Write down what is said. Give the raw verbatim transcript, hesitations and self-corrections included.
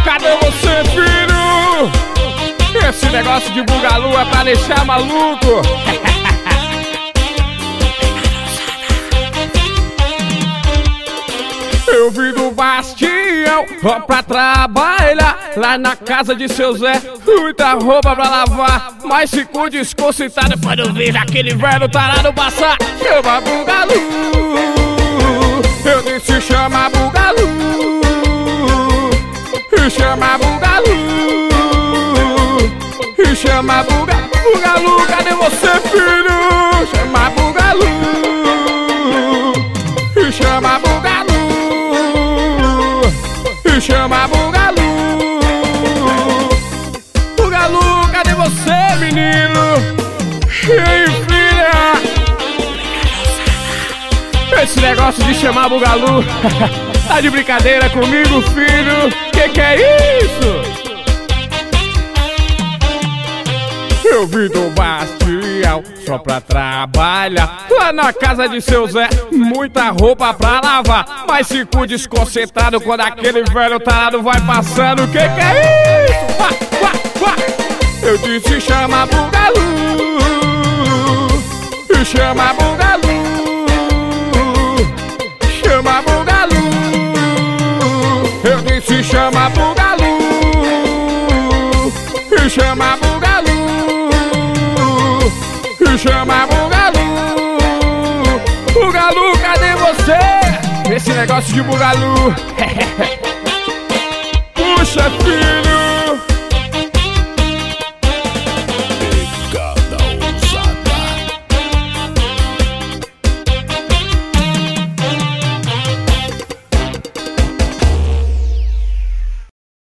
cadê você, filho? Esse negócio de bugalu é pra deixar maluco. Eu vim do Bastião, ó, pra trabalhar lá na casa de seu Zé. Muita roupa pra lavar, mas fico desconcentrado quando vejo aquele velho tarado passar. Chama bugalu, eu disse chama bugalu, chama bugalu, chama bugalu. Bugalu, cadê você, filho? Chama bugalu, chama bugalu, chama bugalu. Bugalu, cadê você, menino? Ei, filha! Esse negócio de chamar bugalu tá de brincadeira comigo, filho? Que que é isso? Eu vim do Bastião só pra trabalhar lá na casa de seu Zé. Muita roupa pra lavar, mas fico desconcentrado quando aquele velho tarado vai passando. Que que é isso? Vá, vá, vá. Eu disse chama bugalu, chama bugalu, chama bugalu. Eu disse chama bugalu, chama bugalu, chama bugalu. Bugalu, cadê você? Esse negócio de bugalu. Puxa, filho.